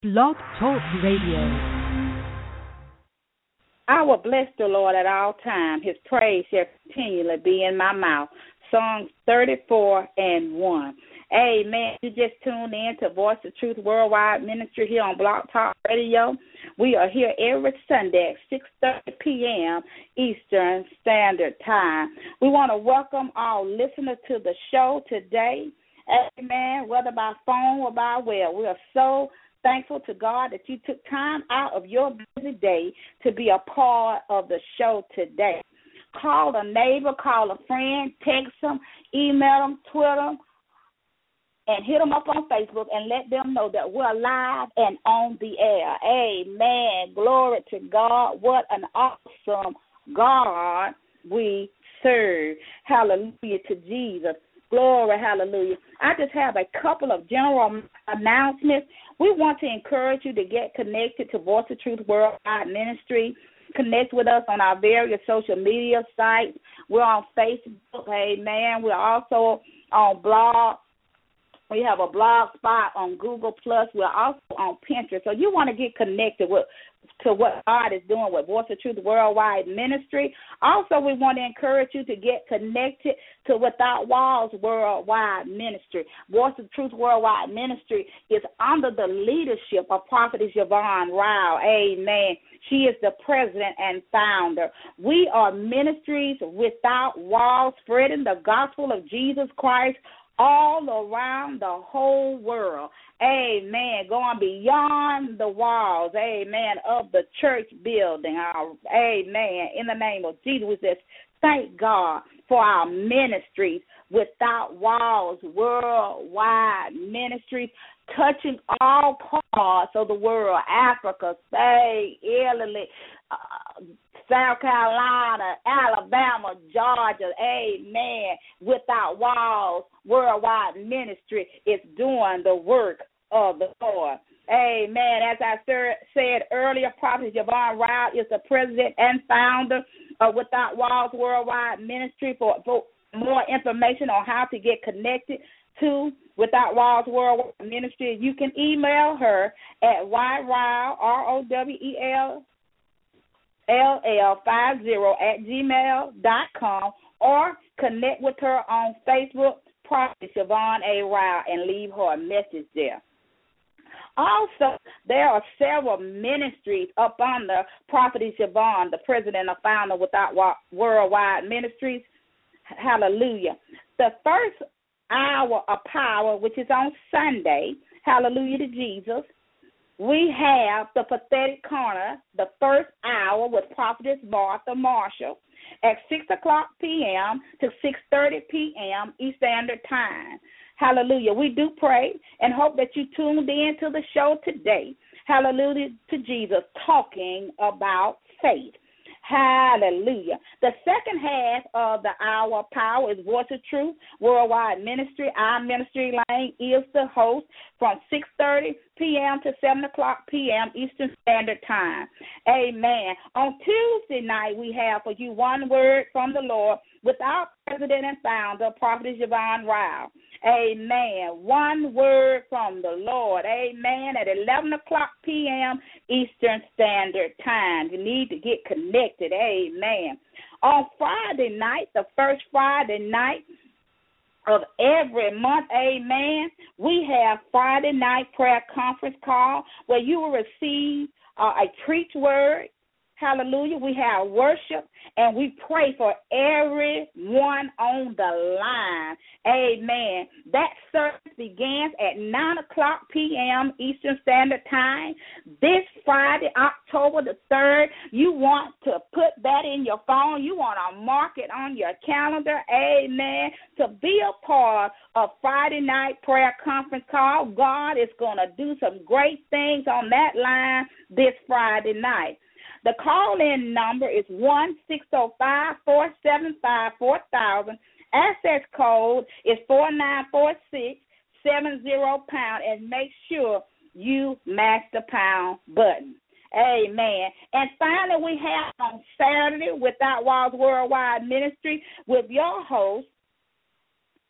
Blog Talk Radio. I will bless the Lord at all times. His praise shall continually be in my mouth. Psalms 34:1. Amen. You just tuned in to Voice of Truth Worldwide Ministry here on Blog Talk Radio. We are here every Sunday at 6:30 p.m. Eastern Standard Time. We want to welcome all listeners to the show today. Amen. Whether by phone or by web, we are so thankful to God that you took time out of your busy day to be a part of the show today. Call a neighbor, call a friend, text them, email them, Twitter them, and hit them up on Facebook and let them know that we're live and on the air. Amen. Glory to God. What an awesome God we serve. Hallelujah to Jesus. Glory, hallelujah. I just have a couple of general announcements. We want to encourage you to get connected to Voice of Truth Worldwide Ministry. Connect with us on our various social media sites. We're on Facebook, amen. We're also on blog. We have a blog spot on Google+. We're also on Pinterest. So you want to get connected to what God is doing with Voice of Truth Worldwide Ministry. Also, we want to encourage you to get connected to Without Walls Worldwide Ministry. Voice of Truth Worldwide Ministry is under the leadership of Prophetess Yvonne Rao. Amen. She is the president and founder. We are ministries without walls, spreading the gospel of Jesus Christ all around the whole world. Amen. Going beyond the walls, amen, of the church building. Amen. In the name of Jesus, we just thank God for our ministries without walls, worldwide ministries, touching all parts of the world, Africa, Spain, Italy, South Carolina, Alabama, Georgia, amen. Without Walls Worldwide Ministry is doing the work of the Lord. Amen. As I said earlier, Prophet Yvonne Rao is the president and founder of Without Walls Worldwide Ministry. For more information on how to get connected to Without Walls Worldwide Ministry, you can email her at yrowell, ROWELL50@gmail.com, or connect with her on Facebook, Prophet Yvonne A. Rao, and leave her a message there. Also, there are several ministries up under Prophetess Yvonne, the president and founder Without Worldwide Ministries. Hallelujah. The first hour of power, which is on Sunday, hallelujah to Jesus, we have the Prophetic Corner, the first hour with Prophetess Martha Marshall at 6 o'clock p.m. to 6:30 p.m. Eastern Standard Time. Hallelujah. We do pray and hope that you tuned in to the show today. Hallelujah to Jesus, talking about faith. Hallelujah. The second half of the hour of power is Voice of Truth Worldwide Ministry. Our ministry lane is the host from 6:30 p.m. to 7 o'clock p.m. Eastern Standard Time. Amen. On Tuesday night, we have for you one word from the Lord with our president and founder, Prophetess Yvonne Rao. Amen. One word from the Lord. Amen. At 11 o'clock p.m. Eastern Standard Time. You need to get connected. Amen. On Friday night, the first Friday night of every month, amen, we have Friday night prayer conference call where you will receive a preach word. Hallelujah. We have worship, and we pray for everyone on the line. Amen. That service begins at 9 o'clock p.m. Eastern Standard Time. This Friday, October the 3rd, you want to put that in your phone. You want to mark it on your calendar. Amen. To be a part of Friday night prayer conference call. God is going to do some great things on that line this Friday night. The call-in number is 1-605-475-4000. Access code is 494670#, and make sure you mash the pound button. Amen. And finally, we have on Saturday Without Walls Worldwide Ministry with your host,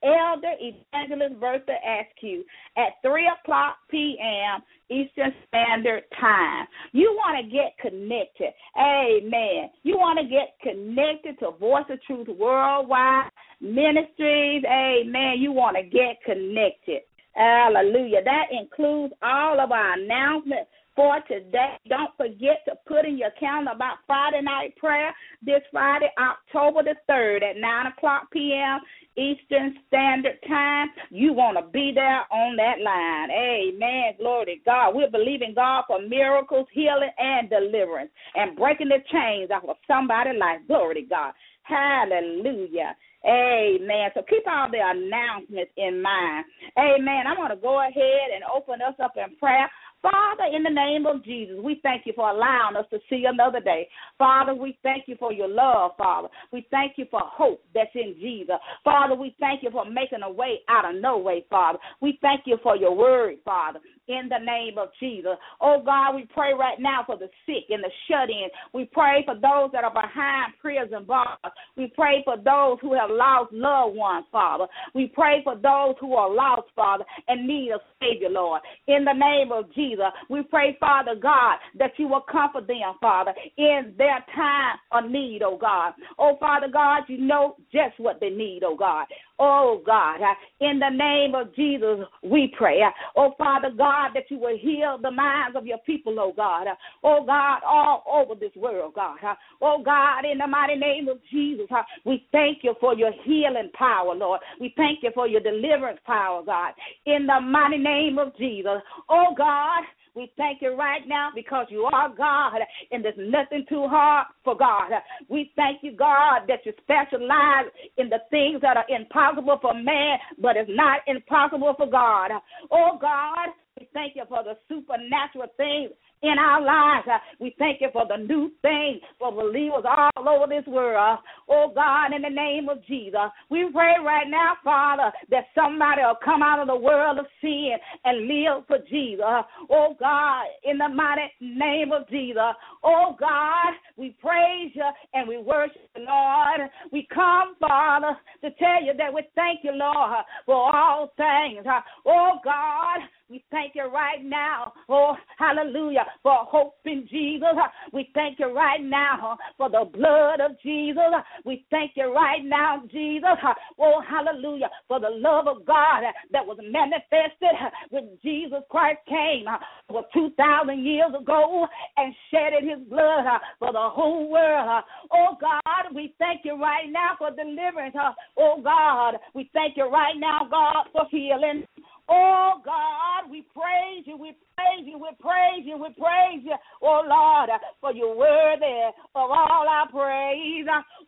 Elder Evangelist Bertha Askew at 3 o'clock p.m. Eastern Standard Time. You want to get connected. Amen. You want to get connected to Voice of Truth Worldwide Ministries. Amen. You want to get connected. Hallelujah. That includes all of our announcements for today. Don't forget to put in your calendar about Friday night prayer this Friday, October the 3rd at 9 o'clock p.m. Eastern Standard Time. You want to be there on that line. Amen. Glory to God. We're believing God for miracles, healing, and deliverance and breaking the chains off of somebody's life. Glory to God. Hallelujah. Amen. So keep all the announcements in mind. Amen. I'm going to go ahead and open us up in prayer. Father, in the name of Jesus, we thank you for allowing us to see another day. Father, we thank you for your love, Father. We thank you for hope that's in Jesus. Father, we thank you for making a way out of no way, Father. We thank you for your word, Father, in the name of Jesus. Oh, God, we pray right now for the sick and the shut-in. We pray for those that are behind prison bars. We pray for those who have lost loved ones, Father. We pray for those who are lost, Father, and need a Savior, Lord. In the name of Jesus, we pray, Father God, that you will comfort them, Father, in their time of need, oh God. Oh, Father God, you know just what they need, oh God. Oh, God, in the name of Jesus, we pray. Oh, Father God, that you will heal the minds of your people, oh God. Oh, God, all over this world, God. Oh, God, in the mighty name of Jesus, we thank you for your healing power, Lord. We thank you for your deliverance power, God. In the mighty name of Jesus, oh, God, we thank you right now because you are God and there's nothing too hard for God. We thank you, God, that you specialize in the things that are impossible for man, but it's not impossible for God. Oh, God, we thank you for the supernatural things in our lives. We thank you for the new thing for believers all over this world. Oh, God, in the name of Jesus, we pray right now, Father, that somebody will come out of the world of sin and live for Jesus. Oh, God, in the mighty name of Jesus. Oh, God, we praise you and we worship you, Lord. We come, Father, to tell you that we thank you, Lord, for all things. Oh, God, we thank you right now, oh, hallelujah, for hope in Jesus. We thank you right now for the blood of Jesus. We thank you right now, Jesus, oh, hallelujah, for the love of God that was manifested when Jesus Christ came over 2,000 years ago and shedded his blood for the whole world. Oh, God, we thank you right now for deliverance. Oh, God, we thank you right now, God, for healing. Oh, God, we praise you, we praise you, we praise you, we praise you. Oh, Lord, for you're worthy of all our praise.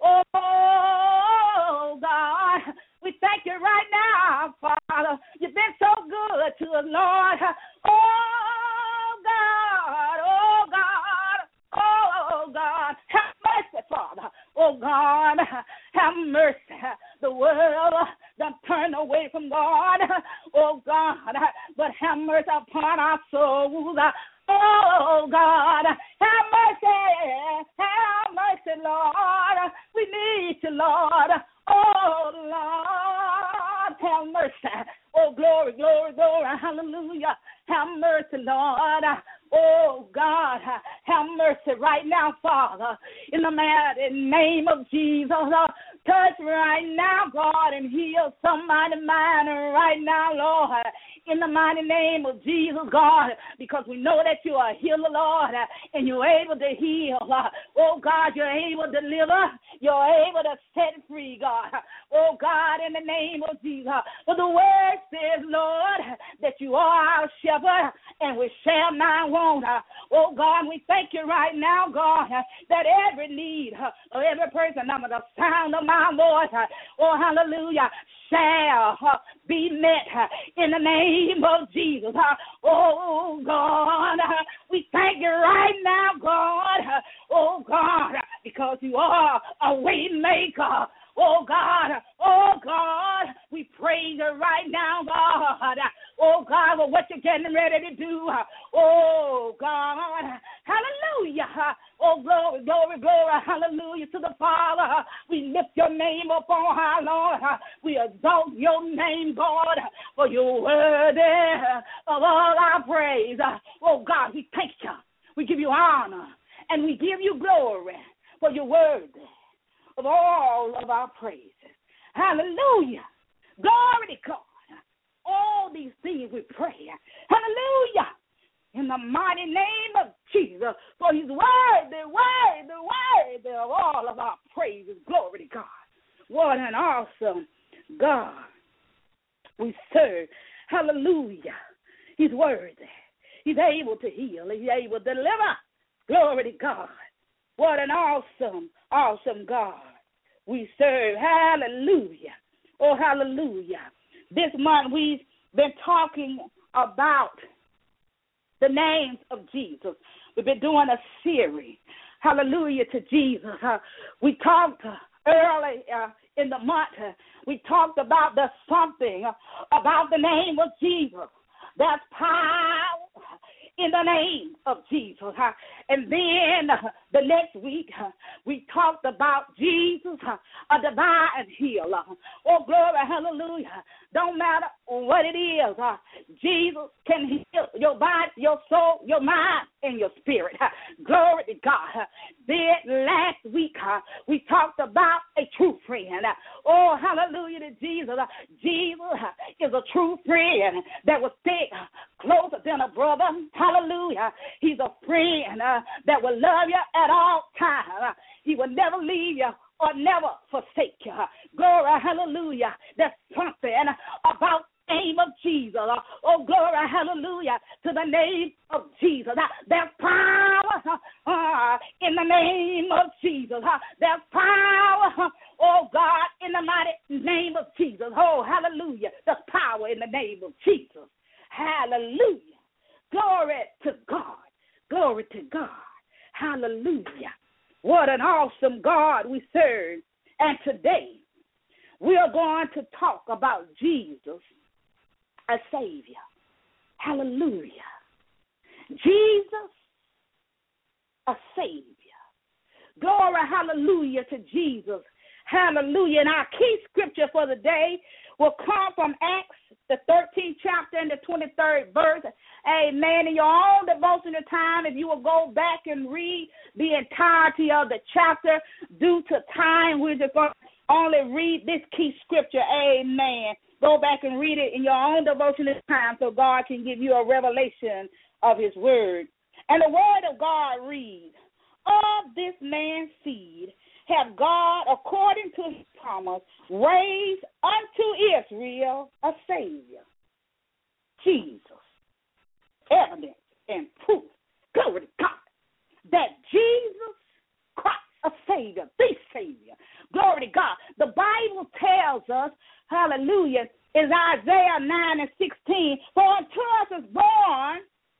Oh, God, we thank you right now, Father. You've been so good to us, Lord. Oh, God, oh, God, oh, God, have mercy, Father. Oh, God, have mercy. The world done turned away from God. Oh, God, but have mercy upon our souls. Oh, God, have mercy, Lord. We need you, Lord. Oh, Lord, have mercy. Oh, glory, glory, glory, hallelujah. Have mercy, Lord. Oh, God, have mercy right now, Father. In the mighty name of Jesus, touch right now, God, and heal somebody's mind right now, Lord. In the mighty name of Jesus, God, because we know that you are a healer, Lord, and you're able to heal. Oh, God, you're able to deliver. You're able to set free, God. Oh, God, in the name of Jesus. For the word says, Lord, that you are our shepherd, and we shall not want. Oh, God, we thank you right now, God, that every need of every person under the sound of my voice, oh, hallelujah, shall be met in the name of Jesus. Oh, God, we thank you right now, God. Oh, God, because you are a way maker. Oh, God, we praise you right now, God. Oh, God, for what you're getting ready to do. Oh, God, hallelujah. Oh, glory, glory, glory, hallelujah to the Father. We lift your name up on high, Lord. We exalt your name, God, for you're worthy of all our praise. Oh, God, we thank you. We give you honor, and we give you glory, for you're worthy of all of our praises. Hallelujah. Glory to God. All these things we pray. Hallelujah. In the mighty name of Jesus, for he's worthy, worthy, worthy of all of our praises. Glory to God. What an awesome God we serve. Hallelujah. He's worthy. He's able to heal. He's able to deliver. Glory to God. What an awesome, awesome God we serve. Hallelujah. Oh, hallelujah. This month we've been talking about the names of Jesus. We've been doing a series. Hallelujah to Jesus. We talked early in the month. We talked about the something about the name of Jesus. There's power in the name of Jesus. And then the next week, we talked about Jesus, a divine healer. Oh, glory, hallelujah. Don't matter what it is, Jesus can heal your body, your soul, your mind, and your spirit. Glory to God. Then last week, we talked about a true friend. Oh, hallelujah to Jesus. Jesus is a true friend that will stick closer than a brother. Hallelujah. He's a friend that will love you at all times. He will never leave you or never forsake you. Glory, hallelujah. There's something about the name of Jesus. Oh, glory, hallelujah, to the name of Jesus. There's power in the name of Jesus. There's power, oh God, in the mighty name of Jesus. Oh, hallelujah. There's power in the name of Jesus. Hallelujah. Glory to God. Glory to God. Hallelujah. What an awesome God we serve. And today, we are going to talk about Jesus, a Savior. Hallelujah. Jesus, a Savior. Glory, hallelujah to Jesus. Hallelujah. And our key scripture for the day will come from Acts, the 13th chapter and the 23rd verse. Amen. In your own devotional time, if you will go back and read the entirety of the chapter, due to time, we're just going to only read this key scripture. Amen. Go back and read it in your own devotional time so God can give you a revelation of his word. And the word of God reads, of this man's seed have God, according to his promise, raised unto Israel a Savior, Jesus. Evidence and proof, glory to God, that Jesus Christ, a Savior, the Savior, glory to God. The Bible tells us, hallelujah, in Isaiah 9:16, for unto us is born,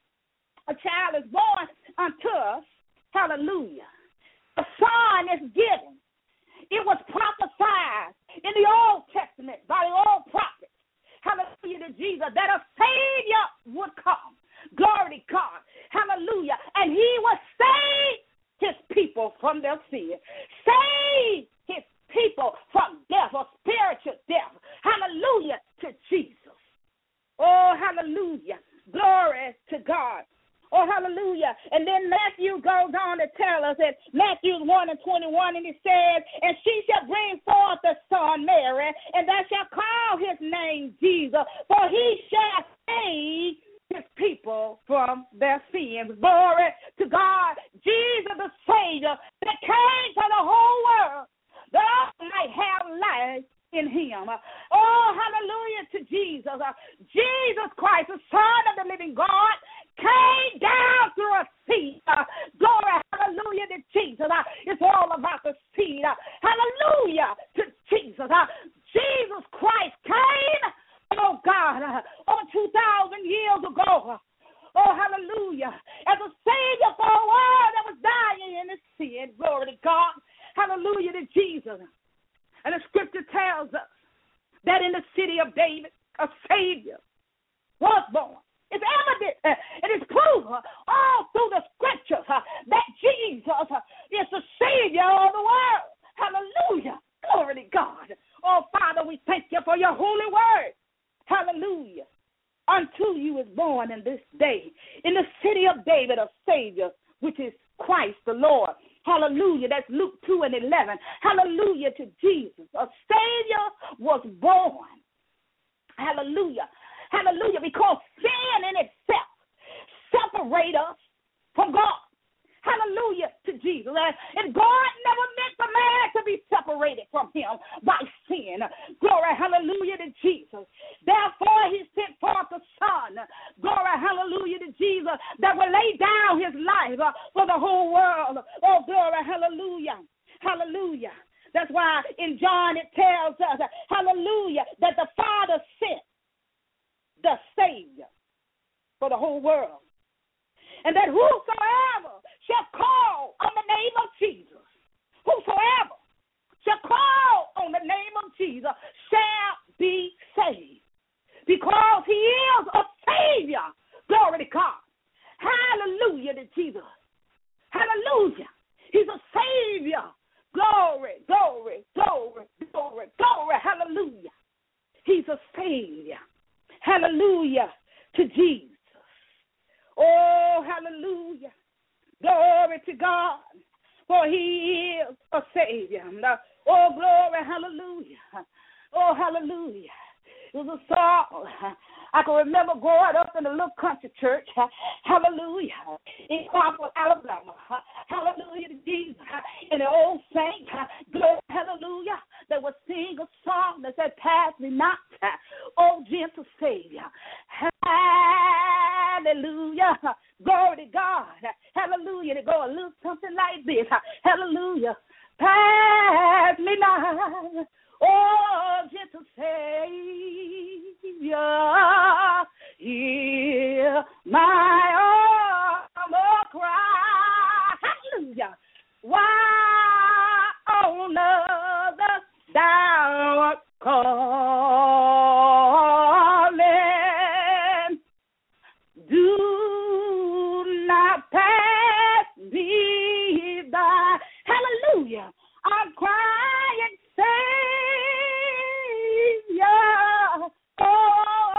a child is born unto us, hallelujah. A son is given. It was prophesied in the Old Testament by the old prophets, hallelujah to Jesus, that a Savior would come. Glory to God. Hallelujah. And he will save his people from their sin. Save his people from death or spiritual death. Hallelujah to Jesus. Oh, hallelujah. Glory to God. Oh, hallelujah. And then Matthew goes on to tell us that Matthew 1:21, and he says, and she shall bring forth a son, Mary, and thou shalt call his name Jesus, for he shall save his people from their sins. Glory to God. Jesus the Savior that came to the whole world that all might have life in him. Oh, hallelujah to Jesus. Jesus Christ, the Son of the living God, came down through a seed. Glory, hallelujah to Jesus. It's all about the seed. Hallelujah to Jesus. Jesus Christ came, oh God, over 2,000 years ago. Oh, hallelujah. As a Savior for a world that was dying in its sin. Glory to God. Hallelujah to Jesus. And the scripture tells us that in the city of David, a Savior was born. It's evident, it is proven all through the scriptures that Jesus born in this day in the city of David a Savior, which is Christ the Lord. Hallelujah. That's Luke 2:11. Hallelujah to Jesus. A Savior was born. Hallelujah. Hallelujah. Because sin in itself separates us from God. Hallelujah to Jesus. And God never meant the man to be separated from him by sin. Glory, hallelujah to Jesus. Therefore, he sent forth the Son. Glory, hallelujah to Jesus, that will lay down his life for the whole world. Oh, glory, hallelujah. Hallelujah. That's why in John it tells us, hallelujah, that the Father sent the Savior for the whole world. And that whosoever shall call on the name of Jesus, whosoever shall call on the name of Jesus shall be saved, because he is a Savior. Glory to God. Hallelujah to Jesus. Hallelujah. He's a Savior. Glory, glory, glory, glory, glory. Hallelujah. He's a Savior. Hallelujah to Jesus. Oh, hallelujah. Glory to God, for he is a Savior. Oh, glory, hallelujah. Oh, hallelujah. It was a song. I can remember growing up in a little country church. Hallelujah. In Crawford, Alabama. Hallelujah to Jesus. And the old saint, glory, hallelujah, they would sing a song that said, "Pass me not, oh gentle Savior." Hallelujah. Glory to God. Hallelujah. They go a little something like this. Hallelujah. Pass me not, oh gentle Savior. Hear my humble cry. Hallelujah. Why on other thou art calling? Do not pass me by. Hallelujah. I'm crying, Savior, oh,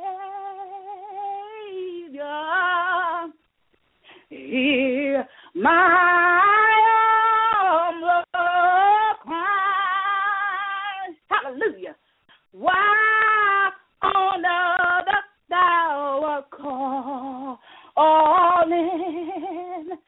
Savior, hear my humble cry. Hallelujah. Why on other thou art calling?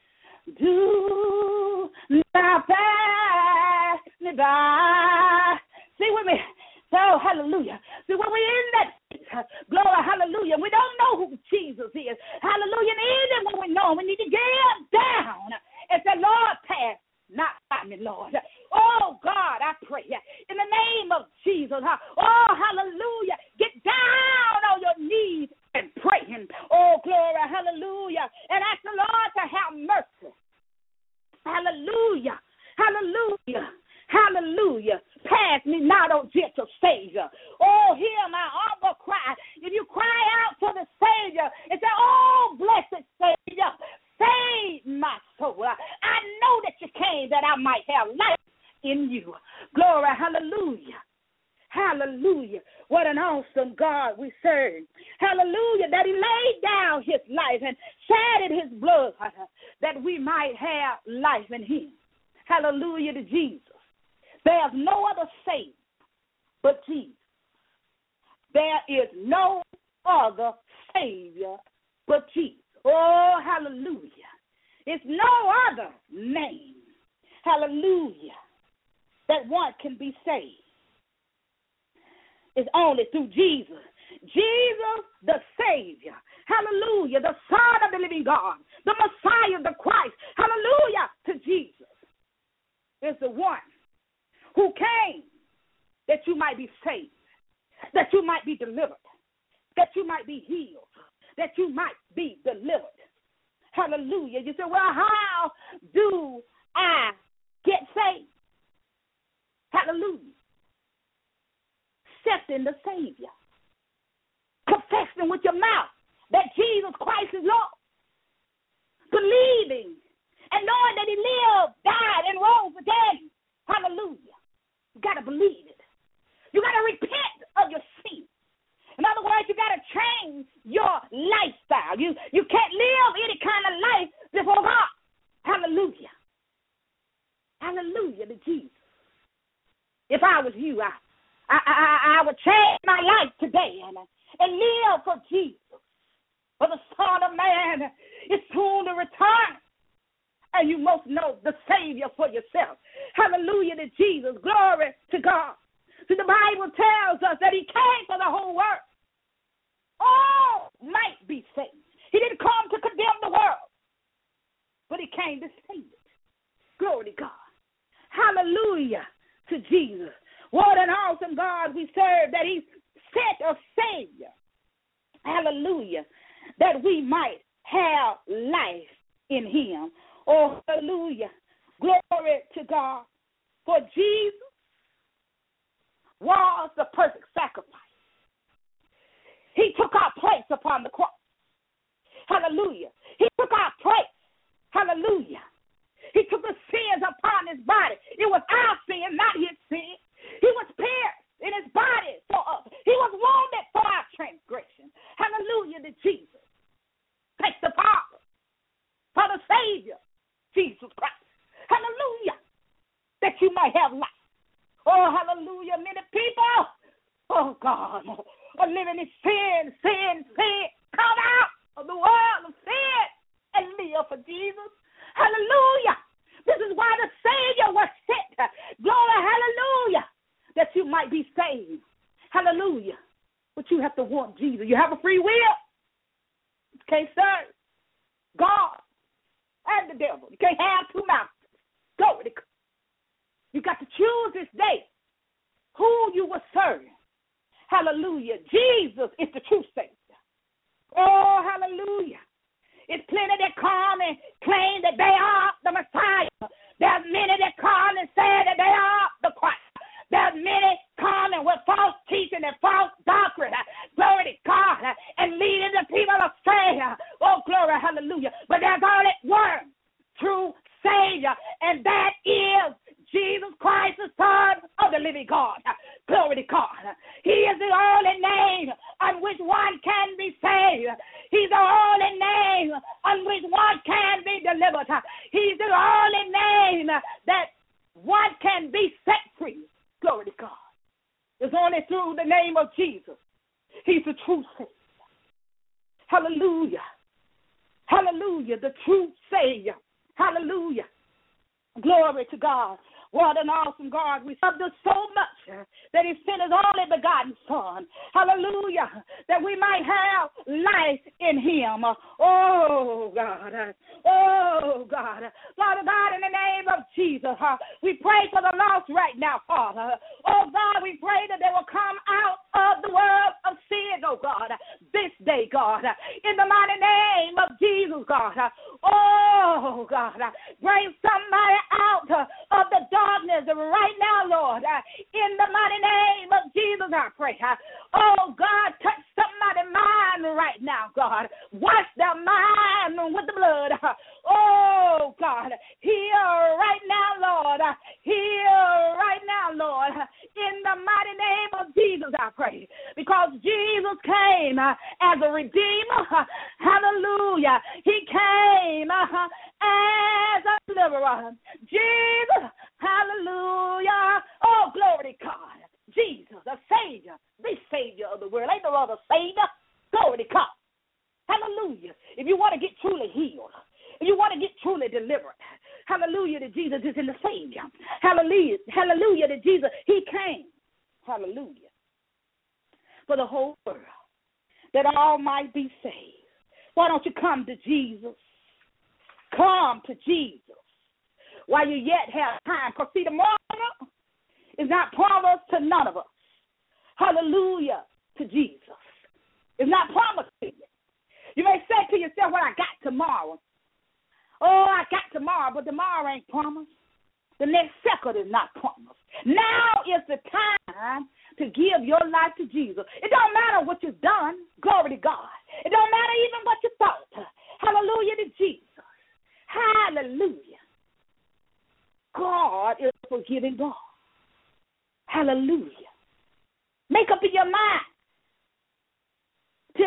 Do not pass me by. See with me. So, hallelujah. See, when we're in that, glory, hallelujah, we don't know who Jesus is. Hallelujah. And even when we know, we need to get down and say, Lord, pass not by me, Lord. Oh, God, I pray in the name of Jesus. Oh, hallelujah. Get down on your knees and pray him. Oh, glory, hallelujah. And ask the Lord to have mercy. Hallelujah. Hallelujah. Hallelujah. Pass me not, oh gentle Savior. Oh, hear my humble cry. If you cry out to the Savior and say, oh, blessed Savior, save my soul. I know that you came that I might have life in you. Glory, hallelujah. Hallelujah. What an awesome God we serve. Hallelujah. That he laid down his life and shedded his blood that we might have life in him. Hallelujah to Jesus. There's no other Savior but Jesus. There is no other Savior but Jesus. Oh, hallelujah. It's no other name, hallelujah, that one can be saved. It's only through Jesus. Jesus, the Savior, hallelujah, the Son of the living God, the Messiah, the Christ, hallelujah, to Jesus is the one who came that you might be saved, that you might be delivered, that you might be healed, that you might be delivered. Hallelujah. You say, well, how do I get saved? Hallelujah. Accepting the Savior. Confessing with your mouth that Jesus Christ is Lord. Believing and knowing that he lived, died, and rose again. Hallelujah. You got to believe it. You got to repent of your sin. In other words, word, you got to change your lifestyle. You can't live any kind of life before God. Hallelujah. Hallelujah to Jesus. If I was you, I would change my life today and live for Jesus. For the Son of Man is soon to return. And you must know the Savior for yourself. Hallelujah to Jesus. Glory to God. So the Bible tells us that he came for the whole world. All might be saved. He didn't come to condemn the world, but he came to save it. Glory to God. Hallelujah to Jesus. What an awesome God we serve, that he sent a Savior. Hallelujah. That we might have life in him. Oh, hallelujah. Glory to God. For Jesus was the perfect sacrifice. He took our place upon the cross. Hallelujah. He took our place. Hallelujah. He took the sins upon his body. It was our sin, not his sin. He was pierced in his body for us. He was wounded for our transgression. Hallelujah to Jesus. Thank the Father for the Savior, Jesus Christ. Hallelujah. That you might have life. Oh, hallelujah. Many people, oh God, are living in sin. Come out of the world of sin and live for Jesus. Hallelujah. This is why the Savior was sent. Glory, hallelujah, that you might be saved. Hallelujah. But you have to want Jesus. You have a free will. You can't serve God and the devil. You can't have two masters. Glory to God. You got to choose this day who you will serve. Hallelujah. Jesus is the true Savior. Oh, hallelujah. It's plenty that come and claim that they are the Messiah. There's many that come and say that they are the Christ. There's many coming with false teaching and false doctrine. Glory to God. And leading the people astray. Oh, glory, hallelujah. But there's only one true Savior, and that is Jesus Christ, the Son of the living God. Glory to God. He is the only name on which one can be saved. He's the only name on which one can be delivered. He's the only name that one can be set free. Glory to God. It's only through the name of Jesus. He's the true Savior. Hallelujah. Hallelujah. The true Savior. Hallelujah. Glory to God. What an awesome God. We loved us so much that he sent his only begotten Son. Hallelujah. That we might have life in him. Oh, God. Oh, God. Father God, in the name of Jesus, we pray for the lost right now, Father. Oh, God, we pray that they will come out of the world of sin, oh, God, this day, God. In the mighty name of Jesus, God. Oh, God. Bring somebody out of the darkness right now, Lord. In the mighty name of Jesus, I pray. Oh, God, touch somebody's mind right now, God. Wash their mind with the blood. Oh, God, heal right now, Lord. Heal right now, Lord. In the mighty name of Jesus, I pray. Because Jesus came as a redeemer. Hallelujah. He came as a deliverer. Jesus, hallelujah. Oh, glory to God. Jesus, a Savior, the Savior of the world. Ain't no other Savior. Glory to God. Hallelujah. If you want to get truly healed, if you want to get truly delivered, hallelujah to Jesus is in the Savior. Hallelujah. Hallelujah to Jesus. He came. Hallelujah. For the whole world, that all might be saved. Why don't you come to Jesus? Come to Jesus while you yet have time. Because, see, tomorrow is not promised to none of us. Hallelujah to Jesus. It's not promised to you. You may say to yourself, well, I got tomorrow. Oh, I got tomorrow, but tomorrow ain't promised. The next second is not promised. Now is the time to give your life to Jesus. It don't matter what you've done. Glory to God. It don't matter even what you thought. Hallelujah to Jesus. Hallelujah. God is a forgiving God. Hallelujah. Make up in your mind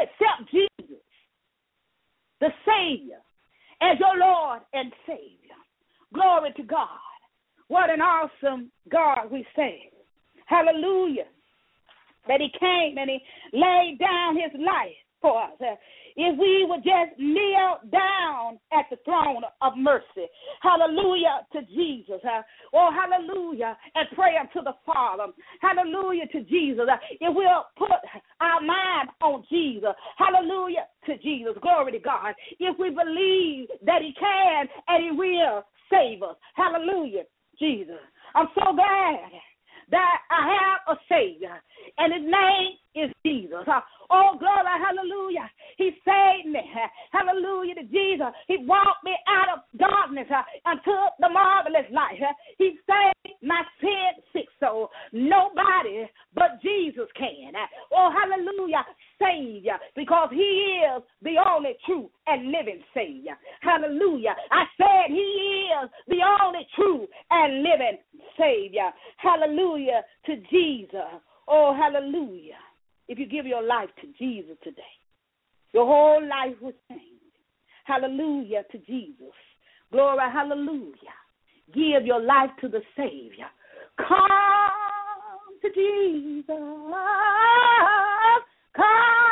accept Jesus, the Savior, as your Lord and Savior. Glory to God. What an awesome God we serve. Hallelujah. That he came and he laid down his life for us. If we would just kneel down at the throne of mercy, hallelujah to Jesus, oh hallelujah, and pray unto the Father, hallelujah to Jesus. If we'll put our mind on Jesus, hallelujah to Jesus, glory to God. If we believe that he can and he will save us, hallelujah, Jesus. I'm so glad that I have a Savior, and his name is Jesus. Oh, glory, hallelujah. He saved me. Hallelujah to Jesus. He walked me out of darkness unto the marvelous light. He saved my sin-sick soul. Nobody but Jesus can. Oh, hallelujah, Savior, because he is the only true and living Savior. Hallelujah. I said he is the only true and living Savior. Hallelujah to Jesus. Oh, hallelujah. If you give your life to Jesus today, your whole life will change. Hallelujah to Jesus. Glory, hallelujah. Give your life to the Savior. Come to Jesus. Come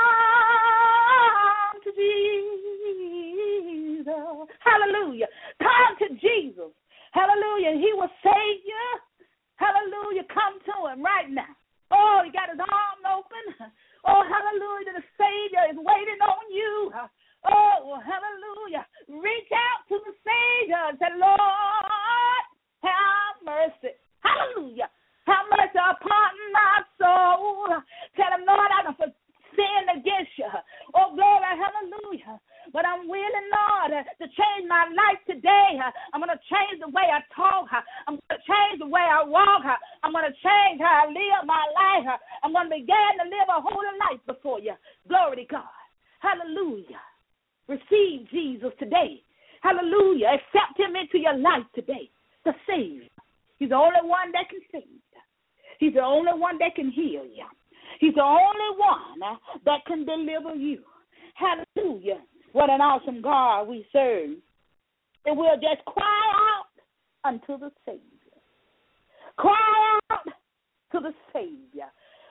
to Jesus. Hallelujah. Come to Jesus. Hallelujah. He will save you. Hallelujah. Come to him right now. Oh, he got his arm open. Oh, hallelujah. The Savior is waiting on you. Oh, hallelujah. Reach out to the Savior and say, Lord, have mercy. Hallelujah. Have mercy upon my soul. Tell him, Lord, I don't sin against you. Oh, glory, hallelujah. But I'm willing, Lord, to change my life today. I'm going to change the way I talk. I'm going to change the way I walk. I'm going to change how I live my life. I'm going to begin to live a holy life before you. Glory to God. Hallelujah. Receive Jesus today. Hallelujah. Accept him into your life today. The Savior. He's the only one that can save you. He's the only one that can heal you. He's the only one that can deliver you. Hallelujah. What an awesome God we serve. And we'll just cry out unto the Savior. Cry out to the Savior.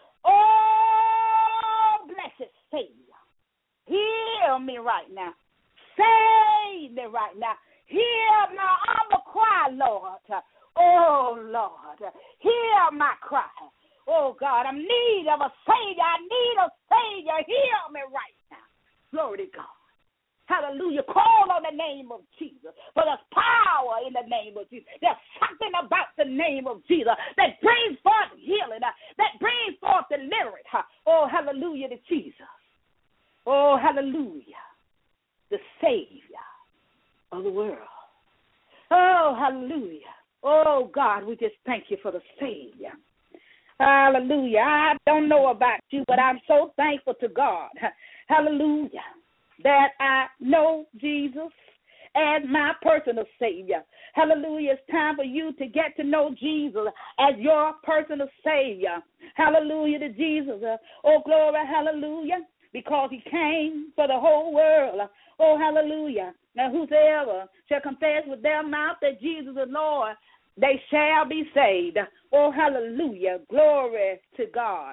Oh, blessed Savior. Hear me right now. Save me right now. Hear my humble cry, Lord. Oh, Lord. Hear my cry. Oh, God, I'm in need of a Savior. I need a Savior. Hear me right now. Glory to God. Hallelujah. Call on the name of Jesus. For there's power in the name of Jesus. There's something about the name of Jesus that brings forth healing, that brings forth deliverance. Oh, hallelujah to Jesus. Oh, hallelujah. The Savior of the world. Oh, hallelujah. Oh, God, we just thank you for the Savior. Hallelujah. I don't know about you, but I'm so thankful to God. Hallelujah. That I know Jesus as my personal Savior. Hallelujah. It's time for you to get to know Jesus as your personal Savior. Hallelujah to Jesus. Oh, glory, hallelujah. Because he came for the whole world. Oh, hallelujah. Now, whosoever shall confess with their mouth that Jesus is Lord, they shall be saved. Oh, hallelujah. Glory to God.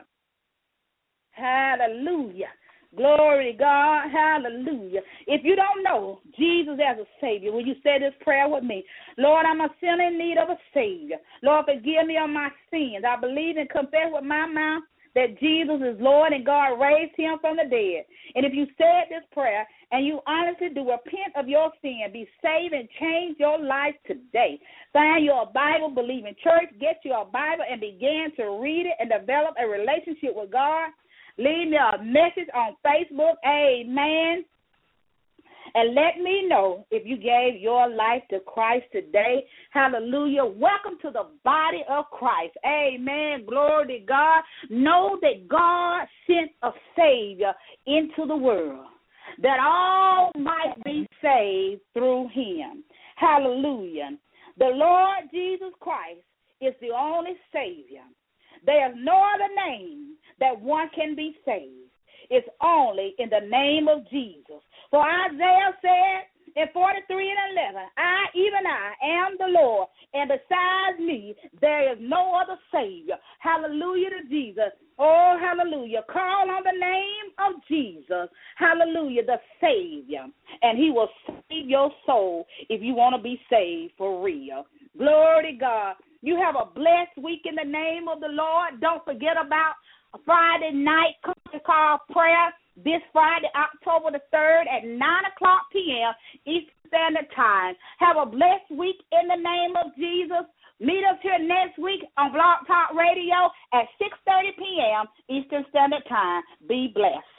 Hallelujah. Glory to God. Hallelujah. If you don't know Jesus as a Savior, will you say this prayer with me? Lord, I'm a sinner in need of a Savior. Lord, forgive me of my sins. I believe and confess with my mouth that Jesus is Lord and God raised him from the dead. And if you said this prayer and you honestly do repent of your sin, be saved and change your life today. Find your Bible, believe in church, get your Bible and begin to read it and develop a relationship with God. Leave me a message on Facebook, amen, and let me know if you gave your life to Christ today. Hallelujah. Welcome to the body of Christ. Amen. Glory to God. Know that God sent a Savior into the world, that all might be saved through him. Hallelujah. The Lord Jesus Christ is the only Savior. There is no other name that one can be saved. It's only in the name of Jesus. For Isaiah said in 43:11, I am the Lord, and besides me there is no other Savior. Hallelujah to Jesus. Oh, hallelujah. Call on the name of Jesus. Hallelujah, the Savior. And he will save your soul if you want to be saved for real. Glory to God. You have a blessed week in the name of the Lord. Don't forget about Friday night conference call prayer this Friday, October the 3rd at 9 o'clock p.m. Eastern Standard Time. Have a blessed week in the name of Jesus. Meet us here next week on Blog Talk Radio at 6:30 p.m. Eastern Standard Time. Be blessed.